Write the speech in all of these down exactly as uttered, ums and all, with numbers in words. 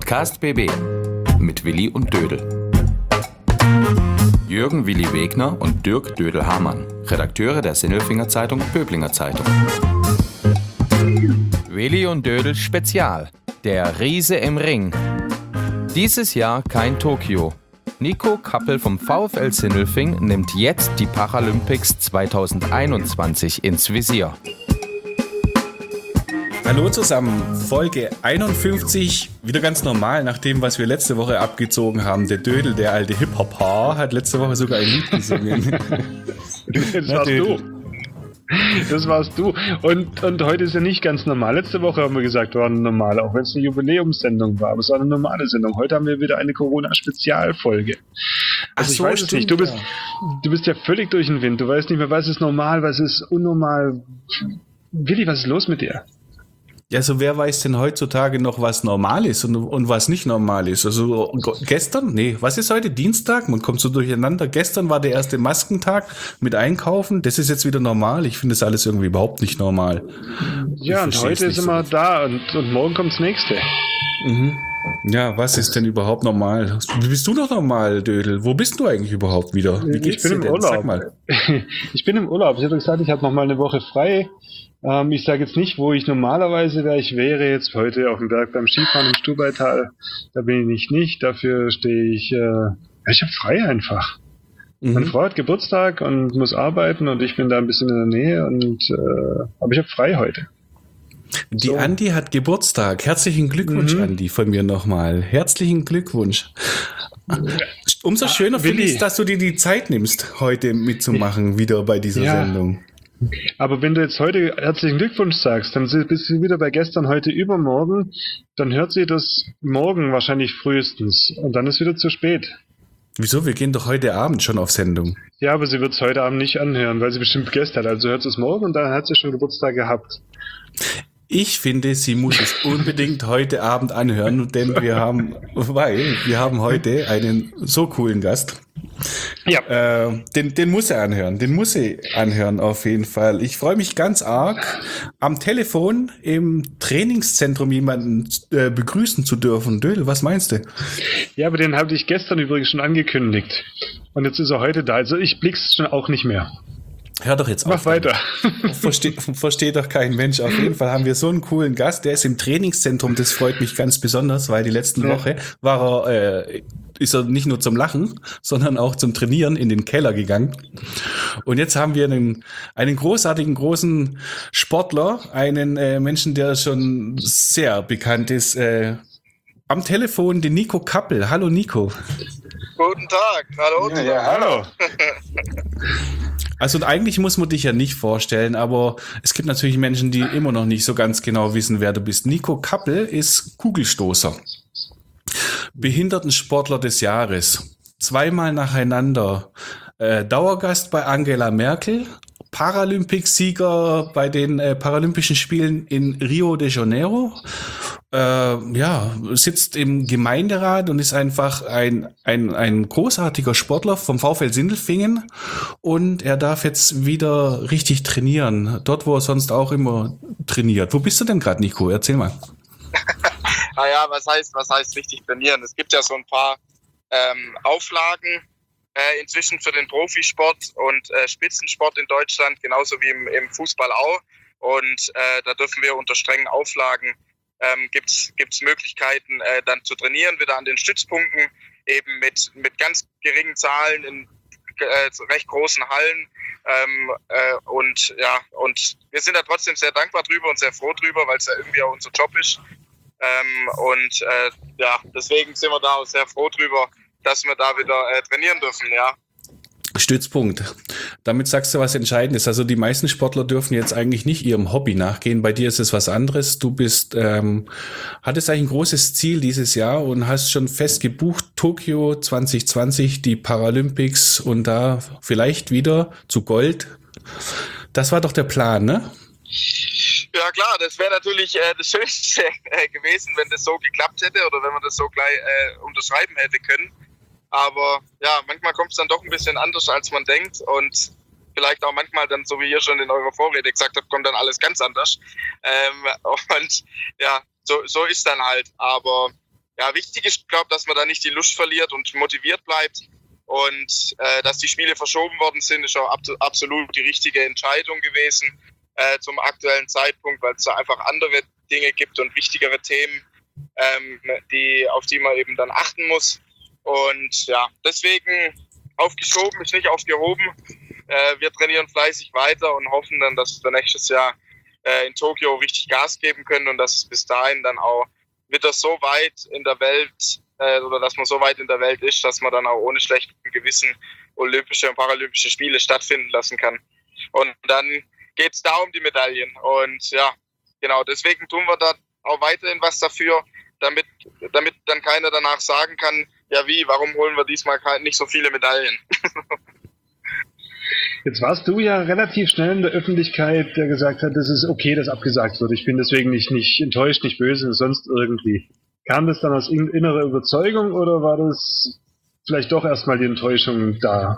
Podcast B B mit Willi und Dödel. Jürgen Willi Wegner und Dirk Dödel-Hamann, Redakteure der Sinnelfinger Zeitung Böblinger Zeitung. Willi und Dödel Spezial, der Riese im Ring. Dieses Jahr kein Tokio. Nico Kappel vom VfL Sindelfing nimmt jetzt die Paralympics zwanzig einundzwanzig ins Visier. Hallo zusammen, Folge einundfünfzig, wieder ganz normal, nach dem, was wir letzte Woche abgezogen haben. Der Dödel, der alte Hip-Hop-Haar, hat letzte Woche sogar ein Lied gesungen. Das warst du. Das warst du. Und, und heute ist ja nicht ganz normal. Letzte Woche haben wir gesagt, war eine normale, auch wenn es eine Jubiläumssendung war. Aber es war eine normale Sendung. Heute haben wir wieder eine Corona-Spezialfolge. Also ich so, weiß es nicht. Du bist, ja. du bist ja völlig durch den Wind. Du weißt nicht mehr, was ist normal, was ist unnormal. Willi, was ist los mit dir? Ja, so wer weiß denn heutzutage noch, was normal ist und, und was nicht normal ist? Also gestern, nee, was ist heute? Dienstag? Man kommt so durcheinander. Gestern war der erste Maskentag mit Einkaufen. Das ist jetzt wieder normal. Ich finde das alles irgendwie überhaupt nicht normal. Ja, und heute ist immer so da und, und morgen kommt das nächste. Mhm. Ja, was ist denn überhaupt normal? Bist du noch normal, Dödel? Wo bist du eigentlich überhaupt wieder? Wie geht's ich bin dir im denn? Urlaub. Sag mal. Ich bin im Urlaub. Ich habe gesagt, ich habe noch mal eine Woche frei. Ähm, ich sage jetzt nicht, wo ich normalerweise wäre. Ich wäre jetzt heute auf dem Berg beim Skifahren im Stubaital. Da bin ich nicht. nicht. Dafür stehe ich. Äh, ja, ich habe frei einfach. Mhm. Meine Frau hat Geburtstag und muss arbeiten und ich bin da ein bisschen in der Nähe. Und äh, aber ich habe frei heute. Die So. Andi hat Geburtstag. Herzlichen Glückwunsch, mhm. Andi, von mir nochmal. Herzlichen Glückwunsch. Umso schöner ah, finde ich es, dass du dir die Zeit nimmst, heute mitzumachen, wieder bei dieser ja. Sendung. Aber wenn du jetzt heute herzlichen Glückwunsch sagst, dann bist du wieder bei gestern, heute, übermorgen, dann hört sie das morgen wahrscheinlich frühestens und dann ist wieder zu spät. Wieso? Wir gehen doch heute Abend schon auf Sendung. Ja, aber sie wird es heute Abend nicht anhören, weil sie bestimmt Gäste hat. Also hört sie es morgen und dann hat sie schon Geburtstag gehabt. Ich finde, sie muss es unbedingt heute Abend anhören, denn wir haben, weil wir haben heute einen so coolen Gast. Ja. Äh, den, den muss er anhören, den muss sie anhören auf jeden Fall. Ich freue mich ganz arg, am Telefon im Trainingszentrum jemanden äh, begrüßen zu dürfen. Dödel, was meinst du? Ja, aber den habe ich gestern übrigens schon angekündigt. Und jetzt ist er heute da. Also ich blick's schon auch nicht mehr. Hör doch jetzt auf. Mach weiter. Versteht, versteht doch kein Mensch. Auf jeden Fall haben wir so einen coolen Gast. Der ist im Trainingszentrum. Das freut mich ganz besonders, weil die letzte ja. Woche war er, äh, ist er nicht nur zum Lachen, sondern auch zum Trainieren in den Keller gegangen. Und jetzt haben wir einen, einen großartigen, großen Sportler, einen äh, Menschen, der schon sehr bekannt ist, äh, am Telefon, den Nico Kappel. Hallo Nico. Guten Tag. Hallo. Ja, ja, hallo. Also eigentlich muss man dich ja nicht vorstellen, aber es gibt natürlich Menschen, die immer noch nicht so ganz genau wissen, wer du bist. Nico Kappel ist Kugelstoßer, Behindertensportler des Jahres, zweimal nacheinander äh, Dauergast bei Angela Merkel, Paralympicsieger bei den äh, Paralympischen Spielen in Rio de Janeiro. Äh, ja, sitzt im Gemeinderat und ist einfach ein, ein, ein großartiger Sportler vom VfL Sindelfingen und er darf jetzt wieder richtig trainieren, dort wo er sonst auch immer trainiert. Wo bist du denn gerade, Nico? Erzähl mal. Naja, was heißt, was heißt richtig trainieren? Es gibt ja so ein paar ähm, Auflagen äh, inzwischen für den Profisport und äh, Spitzensport in Deutschland, genauso wie im, im Fußball auch. Und äh, da dürfen wir unter strengen Auflagen Ähm, gibt's gibt's Möglichkeiten, äh, dann zu trainieren, wieder an den Stützpunkten, eben mit mit ganz geringen Zahlen in äh, recht großen Hallen. Ähm, äh, und ja, und wir sind da trotzdem sehr dankbar drüber und sehr froh drüber, weil es ja irgendwie auch unser Job ist. Ähm, und äh, ja, deswegen sind wir da auch sehr froh drüber, dass wir da wieder äh, trainieren dürfen, ja. Stützpunkt. Damit sagst du was Entscheidendes. Also die meisten Sportler dürfen jetzt eigentlich nicht ihrem Hobby nachgehen. Bei dir ist es was anderes. Du bist, ähm, hattest eigentlich ein großes Ziel dieses Jahr und hast schon fest gebucht, Tokio zwanzig zwanzig, die Paralympics und da vielleicht wieder zu Gold. Das war doch der Plan, ne? Ja klar, das wäre natürlich äh, das Schönste äh, gewesen, wenn das so geklappt hätte oder wenn man das so gleich äh, unterschreiben hätte können. Aber ja, manchmal kommt es dann doch ein bisschen anders, als man denkt und vielleicht auch manchmal dann, so wie ihr schon in eurer Vorrede gesagt habt, kommt dann alles ganz anders. Ähm, und ja, so, so ist dann halt. Aber ja, wichtig ist, glaube ich, dass man da nicht die Lust verliert und motiviert bleibt. Und äh, dass die Spiele verschoben worden sind, ist auch ab, absolut die richtige Entscheidung gewesen äh, zum aktuellen Zeitpunkt, weil es da einfach andere Dinge gibt und wichtigere Themen, ähm, die, auf die man eben dann achten muss. Und ja, deswegen aufgeschoben ist nicht aufgehoben. Äh, wir trainieren fleißig weiter und hoffen dann, dass wir nächstes Jahr äh, in Tokio richtig Gas geben können und dass es bis dahin dann auch wieder so weit in der Welt äh, oder dass man so weit in der Welt ist, dass man dann auch ohne schlechtem Gewissen Olympische und Paralympische Spiele stattfinden lassen kann. Und dann geht es da um die Medaillen. Und ja, genau, deswegen tun wir da auch weiterhin was dafür, damit, damit dann keiner danach sagen kann, ja wie, warum holen wir diesmal nicht so viele Medaillen? Jetzt warst du ja relativ schnell in der Öffentlichkeit, der gesagt hat, es ist okay, dass abgesagt wird. Ich bin deswegen nicht, nicht enttäuscht, nicht böse, sonst irgendwie. Kam das dann aus innerer Überzeugung oder war das vielleicht doch erstmal die Enttäuschung da?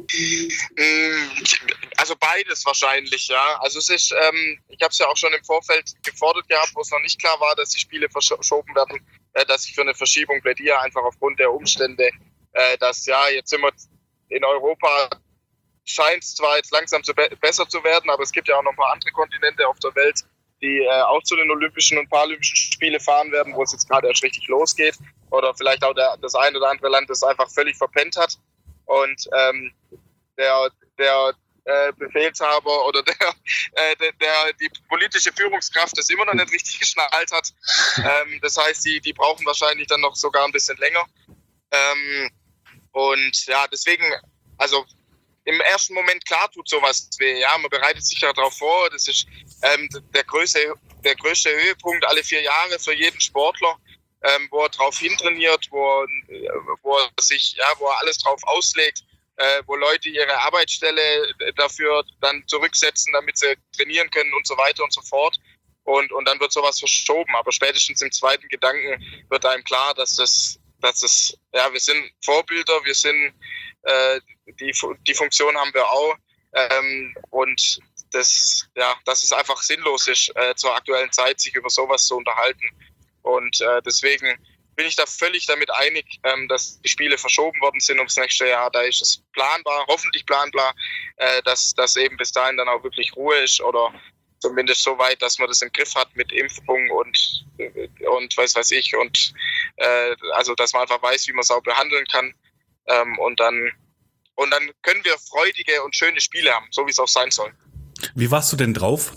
Also beides wahrscheinlich, ja. Also es ist, ähm, ich habe es ja auch schon im Vorfeld gefordert gehabt, wo es noch nicht klar war, dass die Spiele verschoben werden, äh, dass ich für eine Verschiebung plädiere, einfach aufgrund der Umstände, äh, dass ja, jetzt sind wir in Europa, scheint es zwar jetzt langsam zu be- besser zu werden, aber es gibt ja auch noch ein paar andere Kontinente auf der Welt, die äh, auch zu den Olympischen und Paralympischen Spielen fahren werden, wo es jetzt gerade erst richtig losgeht. Oder vielleicht auch der, das ein oder andere Land, das einfach völlig verpennt hat. Und ähm, der, der äh, Befehlshaber oder der, äh, der, der die politische Führungskraft das immer noch nicht richtig geschnallt hat. Ähm, das heißt, die, die brauchen wahrscheinlich dann noch sogar ein bisschen länger. Ähm, und ja, deswegen, also im ersten Moment, klar tut sowas weh, ja, man bereitet sich ja darauf vor, das ist ähm, der, größte, der größte Höhepunkt alle vier Jahre für jeden Sportler, ähm, wo er drauf hintrainiert, wo, wo er sich, ja, wo er alles drauf auslegt, äh, wo Leute ihre Arbeitsstelle dafür dann zurücksetzen, damit sie trainieren können und so weiter und so fort. Und, und dann wird sowas verschoben, aber spätestens im zweiten Gedanken wird einem klar, dass das, dass das, ja, wir sind Vorbilder, wir sind äh, die, die Funktion haben wir auch ähm, und das, ja, dass es einfach sinnlos ist, äh, zur aktuellen Zeit sich über sowas zu unterhalten. Und äh, deswegen bin ich da völlig damit einig, ähm, dass die Spiele verschoben worden sind ums nächste Jahr. Da ist es planbar, hoffentlich planbar, äh, dass, dass eben bis dahin dann auch wirklich Ruhe ist oder zumindest so weit, dass man das im Griff hat mit Impfung und, und weiß weiß ich. Und äh, also, dass man einfach weiß, wie man es auch behandeln kann. Ähm, und dann und dann können wir freudige und schöne Spiele haben, so wie es auch sein soll. Wie warst du denn drauf?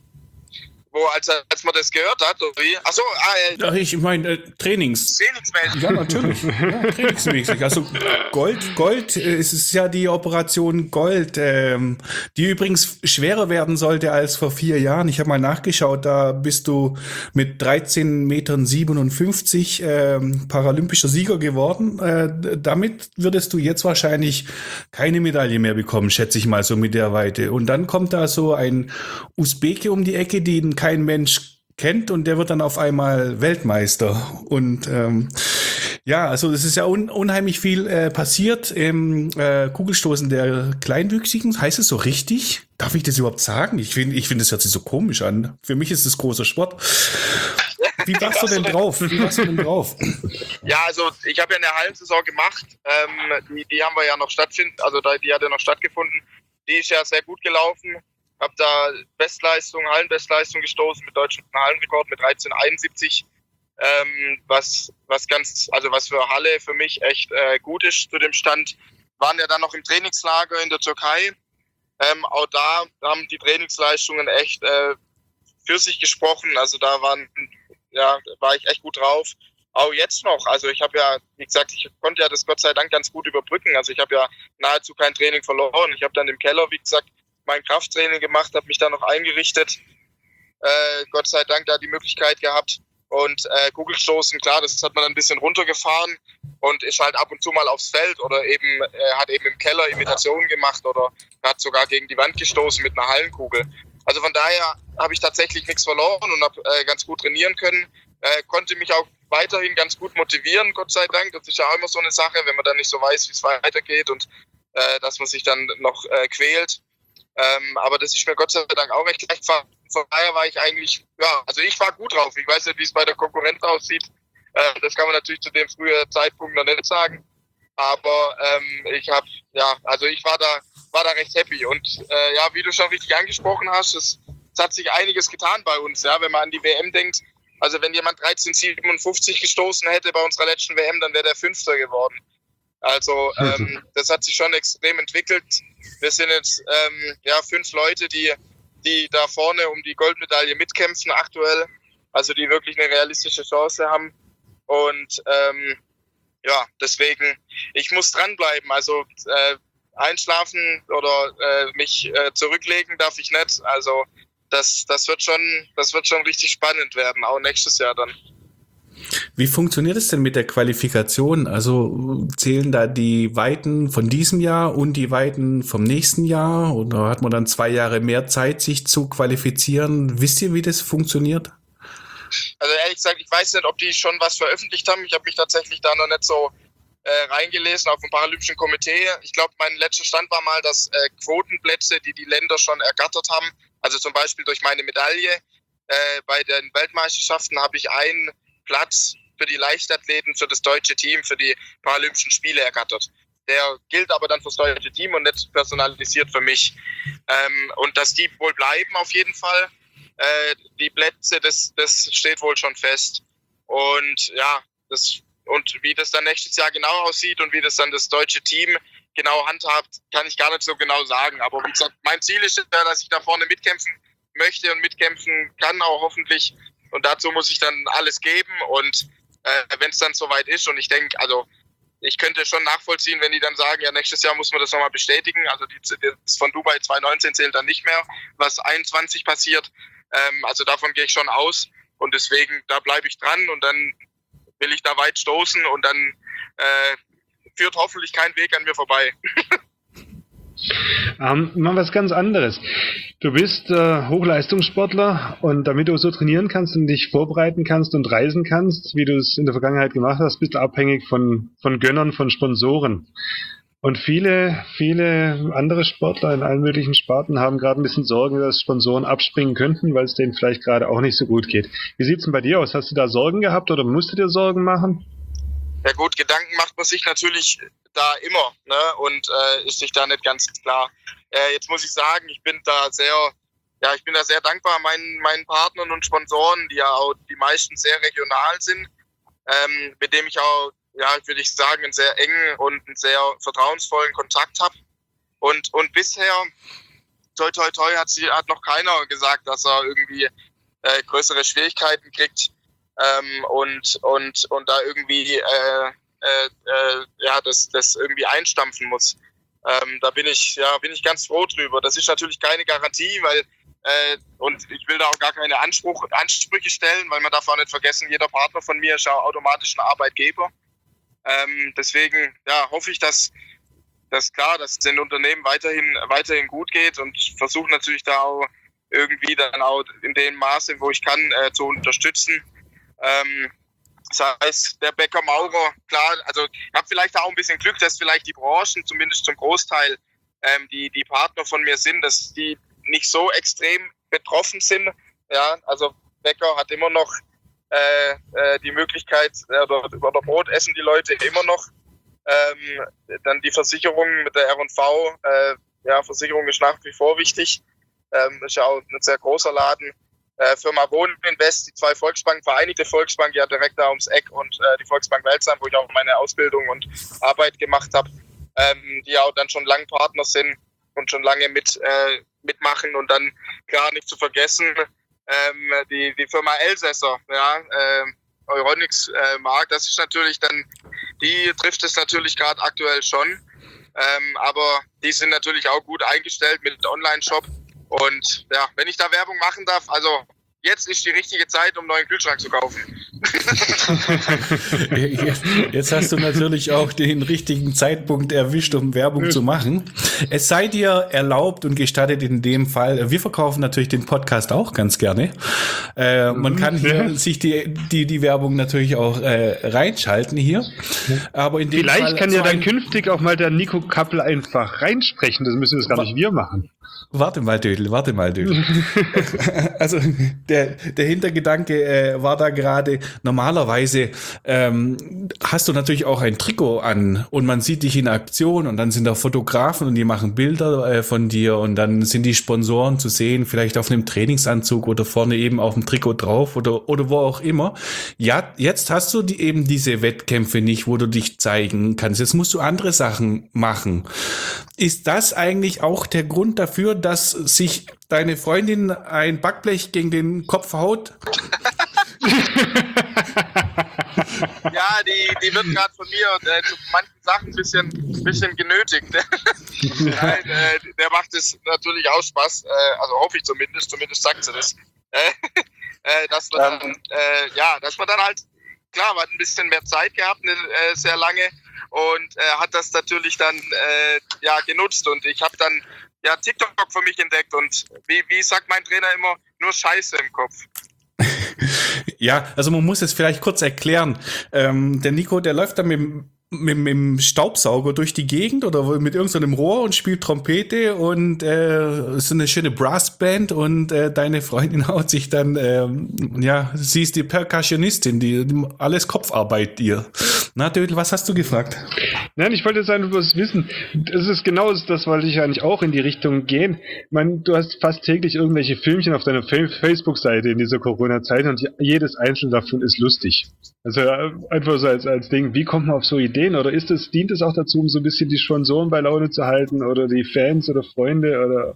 Wo, als, als man das gehört hat, oder wie? Achso, ah, äh, ja, ich meine, äh, Trainings. Trainingsmäßig. Ja, natürlich. Ja, trainingsmäßig. Also Gold, Gold, äh, es ist ja die Operation Gold, ähm, die übrigens schwerer werden sollte als vor vier Jahren. Ich habe mal nachgeschaut, da bist du mit dreizehn Metern siebenundfünfzig ähm, paralympischer Sieger geworden. Äh, damit würdest du jetzt wahrscheinlich keine Medaille mehr bekommen, schätze ich mal, so mit der Weite. Und dann kommt da so ein Usbeke um die Ecke, den kein Mensch kennt und der wird dann auf einmal Weltmeister. Und ähm, ja, also es ist ja un- unheimlich viel äh, passiert im äh, Kugelstoßen der Kleinwüchsigen. Heißt es so richtig? Darf ich das überhaupt sagen? Ich finde, ich finde, das hört sich so komisch an. Für mich ist es großer Sport. Wie warst du denn drauf? Wie warst du denn drauf? Ja, also ich habe ja eine Hallensaison gemacht. Ähm, die, die haben wir ja noch stattfinden, also die hat ja noch stattgefunden. Die ist ja sehr gut gelaufen. Habe da Bestleistung, Hallenbestleistung gestoßen mit deutschen Hallenrekord mit dreizehn einundsiebzig, ähm, was was ganz, also was für Halle für mich echt äh, gut ist zu dem Stand. Waren ja dann noch im Trainingslager in der Türkei. Ähm, auch da haben die Trainingsleistungen echt äh, für sich gesprochen. Also da waren, ja, war ich echt gut drauf. Auch jetzt noch. Also ich habe ja, wie gesagt, ich konnte ja das Gott sei Dank ganz gut überbrücken. Also ich habe ja nahezu kein Training verloren. Ich habe dann im Keller, wie gesagt, mein Krafttraining gemacht, habe mich da noch eingerichtet. Äh, Gott sei Dank da die Möglichkeit gehabt. Und äh, Kugelstoßen, klar, das hat man dann ein bisschen runtergefahren und ist halt ab und zu mal aufs Feld oder eben äh, hat eben im Keller Imitationen gemacht oder hat sogar gegen die Wand gestoßen mit einer Hallenkugel. Also von daher habe ich tatsächlich nichts verloren und habe äh, ganz gut trainieren können. Äh, konnte mich auch weiterhin ganz gut motivieren, Gott sei Dank. Das ist ja auch immer so eine Sache, wenn man dann nicht so weiß, wie es weitergeht und äh, dass man sich dann noch äh, quält. Ähm, aber das ist mir Gott sei Dank auch recht leicht. Von daher war ich eigentlich, ja, also ich war gut drauf. Ich weiß nicht, wie es bei der Konkurrenz aussieht. Äh, das kann man natürlich zu dem frühen Zeitpunkt noch nicht sagen. Aber ähm, ich habe, ja, also ich war da, war da recht happy. Und äh, ja, wie du schon richtig angesprochen hast, es, es hat sich einiges getan bei uns, ja, wenn man an die W M denkt. Also wenn jemand dreizehn siebenundfünfzig gestoßen hätte bei unserer letzten W M, dann wäre der Fünfter geworden. Also ähm, das hat sich schon extrem entwickelt. Wir sind jetzt ähm, ja fünf Leute, die, die da vorne um die Goldmedaille mitkämpfen aktuell. Also die wirklich eine realistische Chance haben. Und ähm, ja, deswegen, ich muss dranbleiben. Also äh, einschlafen oder äh, mich äh, zurücklegen darf ich nicht. Also das, das wird schon, das wird schon richtig spannend werden, auch nächstes Jahr dann. Wie funktioniert es denn mit der Qualifikation? Also zählen da die Weiten von diesem Jahr und die Weiten vom nächsten Jahr? Oder hat man dann zwei Jahre mehr Zeit, sich zu qualifizieren? Wisst ihr, wie das funktioniert? Also ehrlich gesagt, ich weiß nicht, ob die schon was veröffentlicht haben. Ich habe mich tatsächlich da noch nicht so äh, reingelesen auf dem Paralympischen Komitee. Ich glaube, mein letzter Stand war mal, dass äh, Quotenplätze, die die Länder schon ergattert haben, also zum Beispiel durch meine Medaille äh, bei den Weltmeisterschaften, habe ich einen Platz für die Leichtathleten, für das deutsche Team, für die Paralympischen Spiele ergattert. Der gilt aber dann fürs deutsche Team und nicht personalisiert für mich. Ähm, und dass die wohl bleiben auf jeden Fall. Äh, die Plätze, das, das steht wohl schon fest. Und ja, das, und wie das dann nächstes Jahr genau aussieht und wie das dann das deutsche Team genau handhabt, kann ich gar nicht so genau sagen. Aber wie gesagt, mein Ziel ist ja, dass ich da vorne mitkämpfen möchte und mitkämpfen kann auch hoffentlich. Und dazu muss ich dann alles geben. Und äh, wenn es dann soweit ist, und ich denke, also ich könnte schon nachvollziehen, wenn die dann sagen, ja, nächstes Jahr muss man das nochmal bestätigen. Also die, das von Dubai zwanzig neunzehn zählt dann nicht mehr, was einundzwanzig passiert. Ähm, also davon gehe ich schon aus. Und deswegen, da bleibe ich dran und dann will ich da weit stoßen und dann äh, führt hoffentlich kein Weg an mir vorbei. Ähm, mal was ganz anderes. Du bist äh, Hochleistungssportler und damit du so trainieren kannst und dich vorbereiten kannst und reisen kannst, wie du es in der Vergangenheit gemacht hast, bist du abhängig von, von Gönnern, von Sponsoren. Und viele, viele andere Sportler in allen möglichen Sparten haben gerade ein bisschen Sorgen, dass Sponsoren abspringen könnten, weil es denen vielleicht gerade auch nicht so gut geht. Wie sieht es denn bei dir aus? Hast du da Sorgen gehabt oder musst du dir Sorgen machen? Ja gut, Gedanken macht man sich natürlich da immer, ne? Und äh, ist sich da nicht ganz klar. Äh, jetzt muss ich sagen, ich bin da sehr, ja, ich bin da sehr dankbar meinen meinen Partnern und Sponsoren, die ja auch die meisten sehr regional sind, ähm, mit dem ich auch, ja, würde ich sagen, einen sehr engen und einen sehr vertrauensvollen Kontakt habe. Und und bisher, toi toi toi, hat sie hat noch keiner gesagt, dass er irgendwie äh, größere Schwierigkeiten kriegt. Ähm, und und und da irgendwie äh, äh, äh, ja das das irgendwie einstampfen muss. Ähm, da bin ich ja bin ich ganz froh drüber. Das ist natürlich keine Garantie, weil äh, und ich will da auch gar keine Anspruch, Ansprüche stellen, weil man darf auch nicht vergessen, jeder Partner von mir ist auch automatisch ein Arbeitgeber. Ähm, deswegen ja hoffe ich, dass dass klar, dass es den Unternehmen weiterhin weiterhin gut geht und versuche natürlich da auch irgendwie dann auch in dem Maße, wo ich kann, äh, zu unterstützen. Ähm, das heißt, der Bäcker Maurer, klar, also ich habe vielleicht auch ein bisschen Glück, dass vielleicht die Branchen, zumindest zum Großteil, ähm, die die Partner von mir sind, dass die nicht so extrem betroffen sind. Ja, also Bäcker hat immer noch äh, äh, die Möglichkeit, äh, oder, oder Brot essen die Leute immer noch. Ähm, dann die Versicherung mit der R und V, äh, ja, Versicherung ist nach wie vor wichtig. Ähm, ist ja auch ein sehr großer Laden. Äh, Firma Wohninvest, die zwei Volksbanken, Vereinigte Volksbank, ja direkt da ums Eck und äh, die Volksbank Welsam, wo ich auch meine Ausbildung und Arbeit gemacht habe, ähm, die auch dann schon lange Partner sind und schon lange mit äh, mitmachen und dann klar nicht zu vergessen ähm, die die Firma Elsässer, ja, äh, Euronics äh, Markt, das ist natürlich dann, die trifft es natürlich gerade aktuell schon, ähm, aber die sind natürlich auch gut eingestellt mit Online-Shop. Und ja, wenn ich da Werbung machen darf, also jetzt ist die richtige Zeit, um einen neuen Kühlschrank zu kaufen. Jetzt hast du natürlich auch den richtigen Zeitpunkt erwischt, um Werbung zu machen. Es sei dir erlaubt und gestattet in dem Fall, wir verkaufen natürlich den Podcast auch ganz gerne. Äh, man kann hier sich die, die, die Werbung natürlich auch äh, reinschalten hier. Aber in dem Vielleicht Fall kann ja dann ein, künftig auch mal der Nico Kappel einfach reinsprechen. Das müssen das gar nicht wir machen. Warte mal, Dödel, warte mal, Dödel. Also der, der Hintergedanke äh, war da gerade, normalerweise ähm, hast du natürlich auch ein Trikot an und man sieht dich in Aktion und dann sind da Fotografen und die machen Bilder äh, von dir und dann sind die Sponsoren zu sehen, vielleicht auf einem Trainingsanzug oder vorne eben auf dem Trikot drauf oder, oder wo auch immer. Ja, jetzt hast du die, eben diese Wettkämpfe nicht, wo du dich zeigen kannst. Jetzt musst du andere Sachen machen. Ist das eigentlich auch der Grund dafür, dass sich deine Freundin ein Backblech gegen den Kopf haut? Ja, die, die wird gerade von mir äh, zu manchen Sachen ein bisschen, bisschen genötigt. Nein, äh, der macht es natürlich auch Spaß, äh, also hoffe ich zumindest, zumindest sagt sie das. Äh, äh, dass wir dann, äh, ja, dass wir dann halt, klar, man hat ein bisschen mehr Zeit gehabt, ne, äh, sehr lange und äh, hat das natürlich dann äh, ja genutzt und ich habe dann ja TikTok für mich entdeckt und wie, wie sagt mein Trainer immer, nur Scheiße im Kopf. Ja, also man muss es vielleicht kurz erklären. Ähm, der Nico, der läuft da mit, mit, mit dem Staubsauger durch die Gegend oder mit irgendeinem Rohr und spielt Trompete und äh, ist eine schöne Brassband und äh, deine Freundin haut sich dann, ähm, ja, sie ist die Percussionistin, die, die alles Kopfarbeit ihr. Na, Dödel, was hast du gefragt? Nein, ich wollte jetzt einfach bloß wissen, das ist genau das, wollte ich eigentlich auch in die Richtung gehen. Ich meine, du hast fast täglich irgendwelche Filmchen auf deiner Fa- Facebook-Seite in dieser Corona-Zeit und jedes einzelne davon ist lustig. Also einfach so als, als Ding, wie kommt man auf so Ideen? Oder ist es, dient es auch dazu, um so ein bisschen die Sponsoren bei Laune zu halten oder die Fans oder Freunde oder?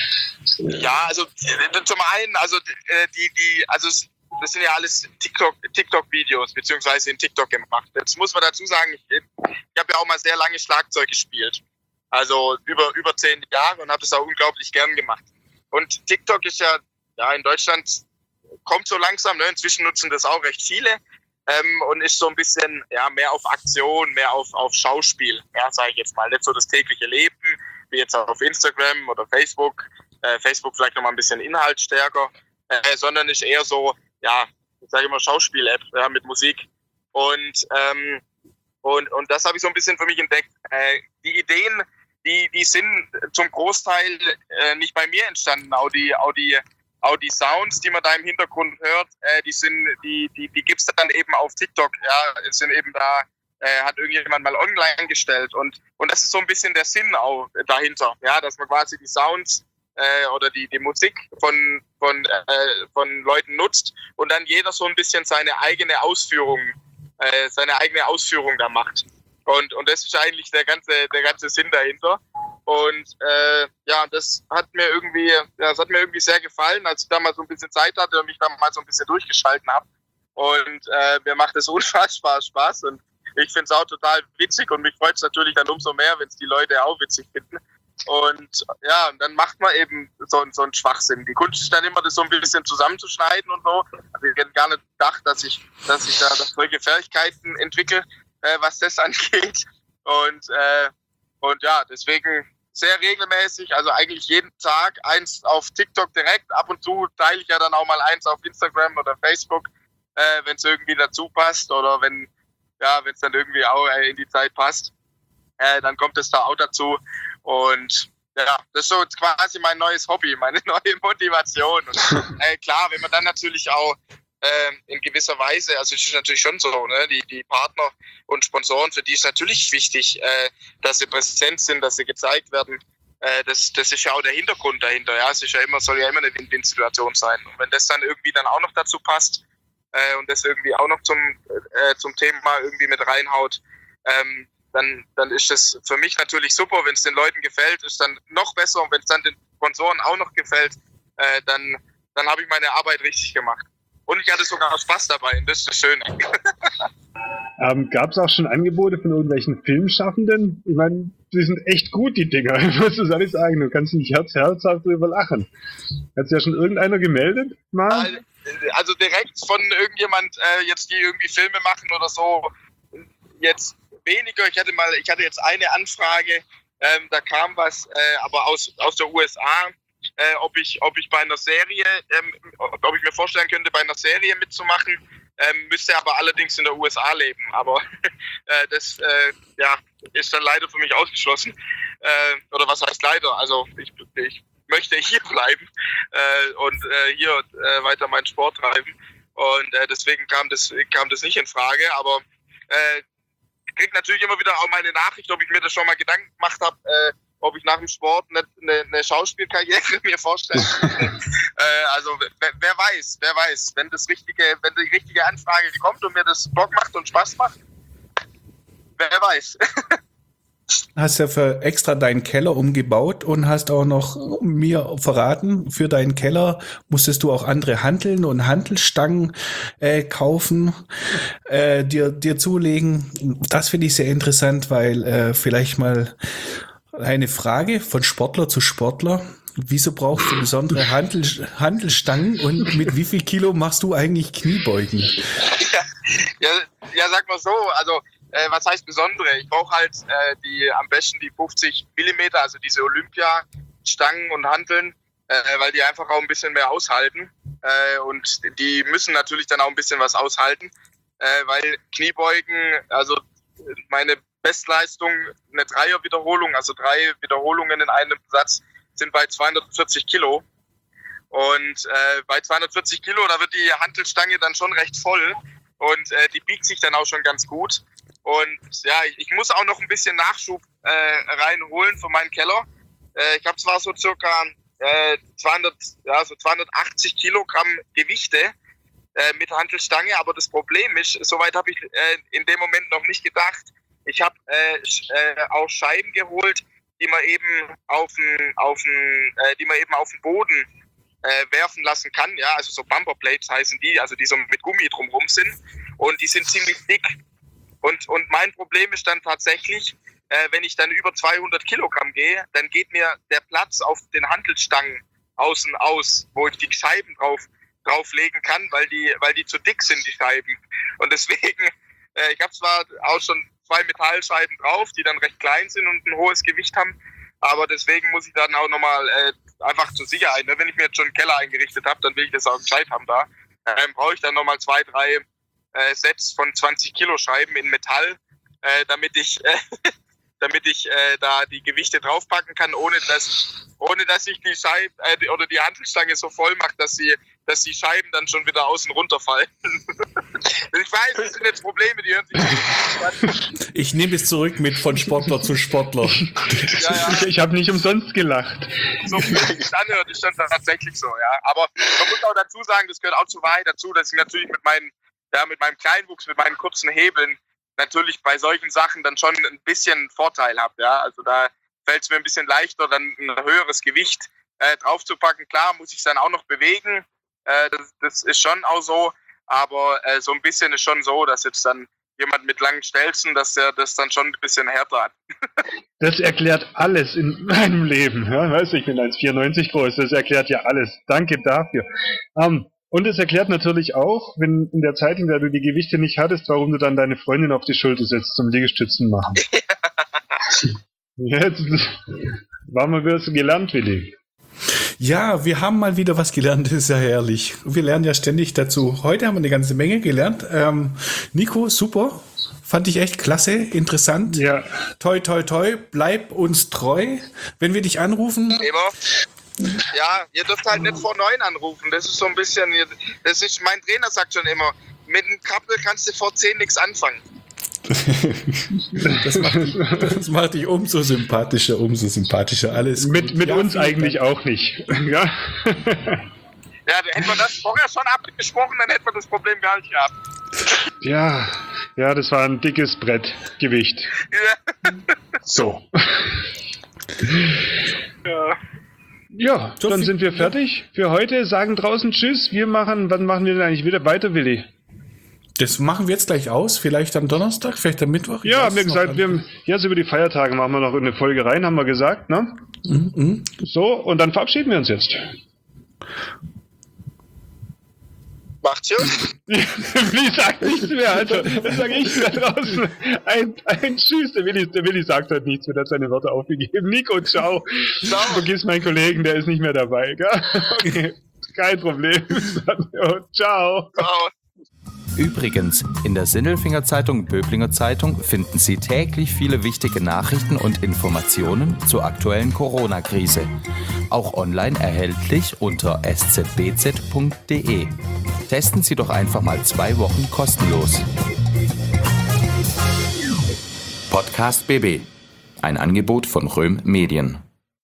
Ja, also zum einen, also die, die, also das sind ja alles TikTok, TikTok-Videos, beziehungsweise in TikTok gemacht. Jetzt muss man dazu sagen, ich, ich habe ja auch mal sehr lange Schlagzeug gespielt. Also über, über zehn Jahre und habe das auch unglaublich gern gemacht. Und TikTok ist ja, ja in Deutschland, kommt so langsam, ne? Inzwischen nutzen das auch recht viele ähm, und ist so ein bisschen ja, mehr auf Aktion, mehr auf, auf Schauspiel, ja, sage ich jetzt mal. Nicht so das tägliche Leben, wie jetzt auf Instagram oder Facebook. Äh, Facebook vielleicht nochmal ein bisschen Inhalt stärker, äh, sondern ist eher so, ja, ich sage immer Schauspiel-App, ja, mit Musik. Und, ähm, und, und das habe ich so ein bisschen für mich entdeckt. Äh, die Ideen, die, die sind zum Großteil äh, nicht bei mir entstanden. Auch die, auch die, auch die Sounds, die man da im Hintergrund hört, äh, die sind, die, die, die gibt's dann eben auf TikTok. Ja, es sind eben da, äh, hat irgendjemand mal online gestellt. Und, und das ist so ein bisschen der Sinn auch dahinter. Ja, dass man quasi die Sounds Äh, oder die, die Musik von, von, äh, von Leuten nutzt und dann jeder so ein bisschen seine eigene Ausführung, äh, seine eigene Ausführung da macht. Und, und das ist eigentlich der ganze, der ganze Sinn dahinter. Und äh, ja, das hat mir irgendwie, ja, das hat mir irgendwie sehr gefallen, als ich da mal so ein bisschen Zeit hatte und mich da mal so ein bisschen durchgeschalten habe. Und äh, mir macht es unfassbar Spaß und ich finde es auch total witzig und mich freut es natürlich dann umso mehr, wenn es die Leute auch witzig finden. Und ja, und dann macht man eben so, so einen Schwachsinn. Die Kunst ist dann immer, das so ein bisschen zusammenzuschneiden und so. Also ich hätte gar nicht gedacht, dass ich, dass ich da solche Fähigkeiten entwickle, äh, was das angeht. Und, äh, und ja, deswegen sehr regelmäßig, also eigentlich jeden Tag eins auf TikTok direkt. Ab und zu teile ich ja dann auch mal eins auf Instagram oder Facebook, äh, wenn es irgendwie dazu passt oder wenn ja, wenn es dann irgendwie auch äh, in die Zeit passt. Äh, dann kommt es da auch dazu. Und ja, das ist so quasi mein neues Hobby, meine neue Motivation. Und, äh, klar, wenn man dann natürlich auch äh, in gewisser Weise, also es ist natürlich schon so, ne, die, die Partner und Sponsoren, für die ist natürlich wichtig, äh, dass sie präsent sind, dass sie gezeigt werden. Äh, das, das ist ja auch der Hintergrund dahinter. Ja, es ist ja immer, soll ja immer eine Win-Win-Situation sein. Und wenn das dann irgendwie dann auch noch dazu passt äh, und das irgendwie auch noch zum, äh, zum Thema irgendwie mit reinhaut, ähm, Dann, dann ist das für mich natürlich super. Wenn es den Leuten gefällt, ist dann noch besser. Und wenn es dann den Sponsoren auch noch gefällt, äh, dann, dann habe ich meine Arbeit richtig gemacht. Und ich hatte sogar Spaß dabei. Und das ist das Schöne. ähm, Gab es auch schon Angebote von irgendwelchen Filmschaffenden? Ich meine, die sind echt gut, die Dinger. Was soll ich sagen? Du kannst nicht herz, herzhaft drüber lachen. Hat sich ja schon irgendeiner gemeldet? Mal? Also direkt von irgendjemand, äh, jetzt die irgendwie Filme machen oder so, jetzt weniger. Ich hatte mal, ich hatte jetzt eine Anfrage, ähm, da kam was, äh, aber aus aus der U S A, äh, ob ich ob ich bei einer Serie, ähm, ob ich mir vorstellen könnte, bei einer Serie mitzumachen, ähm, müsste aber allerdings in der U S A leben. Aber äh, das äh, ja ist dann leider für mich ausgeschlossen. Äh, oder was heißt leider? Also ich, ich möchte hier bleiben äh, und äh, hier äh, weiter meinen Sport treiben. Und äh, deswegen kam das, kam das nicht in Frage. Aber äh, ich kriege natürlich immer wieder auch meine Nachricht, ob ich mir das schon mal Gedanken gemacht habe, äh, ob ich nach dem Sport eine, eine, eine Schauspielkarriere mir vorstelle. äh, also wer, wer weiß, wer weiß, wenn das richtige, wenn die richtige Anfrage kommt und mir das Bock macht und Spaß macht, wer weiß. Hast ja für extra deinen Keller umgebaut und hast auch noch mir verraten, für deinen Keller musstest du auch andere Hanteln und Hantelstangen äh, kaufen, äh, dir, dir zulegen. Das finde ich sehr interessant, weil äh, vielleicht mal eine Frage von Sportler zu Sportler. Wieso brauchst du besondere Hantel, Hantelstangen und mit wie viel Kilo machst du eigentlich Kniebeugen? Ja, ja, ja sag mal so, also Äh, was heißt besondere? Ich brauche halt äh, die am besten die fünfzig Millimeter, also diese Olympia-Stangen und Hanteln, äh, weil die einfach auch ein bisschen mehr aushalten. Äh, und die müssen natürlich dann auch ein bisschen was aushalten, äh, weil Kniebeugen, also meine Bestleistung, eine Dreier-Wiederholung, also drei Wiederholungen in einem Satz, sind bei zweihundertvierzig Kilo. Und äh, bei zweihundertvierzig Kilo, da wird die Hantelstange dann schon recht voll und äh, die biegt sich dann auch schon ganz gut. Und ja, ich muss auch noch ein bisschen Nachschub äh, reinholen für meinen Keller. Äh, ich habe zwar so circa äh, zweihundert, ja, so zweihundertachtzig Kilogramm Gewichte äh, mit Hantelstange, aber das Problem ist, soweit habe ich äh, in dem Moment noch nicht gedacht. Ich habe äh, äh, auch Scheiben geholt, die man eben auf den, auf den, äh, die man eben auf den Boden äh, werfen lassen kann. Ja, also so Bumperplates heißen die, also die so mit Gummi drumherum sind. Und die sind ziemlich dick. Und, und mein Problem ist dann tatsächlich, äh, wenn ich dann über zweihundert Kilogramm gehe, dann geht mir der Platz auf den Hantelstangen außen aus, wo ich die Scheiben drauf drauflegen kann, weil die, weil die zu dick sind, die Scheiben. Und deswegen, äh, ich habe zwar auch schon zwei Metallscheiben drauf, die dann recht klein sind und ein hohes Gewicht haben, aber deswegen muss ich dann auch nochmal äh, einfach zur Sicherheit, ne? Wenn ich mir jetzt schon einen Keller eingerichtet habe, dann will ich das auch gescheit haben da. Ähm, brauche ich dann nochmal zwei, drei äh, Sets von zwanzig Kilo Scheiben in Metall, äh, damit ich äh, damit ich äh, da die Gewichte draufpacken kann, ohne dass ohne dass ich die Scheibe äh, die, oder die Hantelstange so voll mache, dass sie dass die Scheiben dann schon wieder außen runterfallen. Ich weiß, das sind jetzt Probleme, die hören sich nicht an. Ich nehme es zurück mit von Sportler zu Sportler. Ja, ja. Ich, ich habe nicht umsonst gelacht. So wie es sich anhört, ist dann tatsächlich so, ja. Aber man muss auch dazu sagen, das gehört auch zur Wahrheit dazu, dass ich natürlich mit meinen, ja, mit meinem Kleinwuchs, mit meinen kurzen Hebeln natürlich bei solchen Sachen dann schon ein bisschen Vorteil habe, ja. Also da fällt es mir ein bisschen leichter, dann ein höheres Gewicht äh, draufzupacken. Klar, muss ich es dann auch noch bewegen. Äh, das, das ist schon auch so, aber äh, so ein bisschen ist schon so, dass jetzt dann jemand mit langen Stelzen, dass der das dann schon ein bisschen härter hat. Das erklärt alles in meinem Leben. Ja, weißt du, ich bin eins Komma vierundneunzig groß, das erklärt ja alles. Danke dafür. Um, und es erklärt natürlich auch, wenn in der Zeit, in der du die Gewichte nicht hattest, warum du dann deine Freundin auf die Schulter setzt zum Liegestützen machen. Jetzt waren wir wieder so gelernt, Willi. Ja, wir haben mal wieder was gelernt, das ist ja herrlich. Wir lernen ja ständig dazu. Heute haben wir eine ganze Menge gelernt. Ähm, Nico, super. Fand ich echt klasse, interessant. Ja. Toi, toi, toi, bleib uns treu. Wenn wir dich anrufen... Immer. Ja, ihr dürft halt nicht vor neun anrufen. Das ist so ein bisschen... Das ist, mein Trainer sagt schon immer, mit einem Kappel kannst du vor zehn nichts anfangen. Das macht, dich, das macht dich umso sympathischer, umso sympathischer. Alles mit gut. mit Ja, uns eigentlich Dank. auch nicht. Ja, Ja, hätten wir das vorher schon abgesprochen, dann hätten wir das Problem gar nicht gehabt. ja, ja, das war ein dickes Brettgewicht. Ja. So. Ja. Ja, dann sind wir fertig für heute. Sagen draußen Tschüss. Wir machen, wann machen wir denn eigentlich wieder weiter, Willi? Das machen wir jetzt gleich aus. Vielleicht am Donnerstag, vielleicht am Mittwoch. Ich Ja, weiß haben wir es noch gesagt, gar wir nicht. haben, jetzt über die Feiertage machen wir noch eine Folge rein, haben wir gesagt, ne? Mhm. So, und dann verabschieden wir uns jetzt. Macht's gut. Willi sagt nichts mehr, also das sage ich da draußen. Ein, ein Tschüss, der Willi, der Willi sagt heute nichts mehr, der hat seine Worte aufgegeben. Nico, ciao. Ciao. Vergiss meinen Kollegen, der ist nicht mehr dabei, gell? Okay, kein Problem. Ciao. Ciao. Übrigens, in der Sinnelfinger Zeitung Böblinger Zeitung finden Sie täglich viele wichtige Nachrichten und Informationen zur aktuellen Corona-Krise. Auch online erhältlich unter s z b z punkt d e. Testen Sie doch einfach mal zwei Wochen kostenlos. Podcast B B. Ein Angebot von Röhm Medien.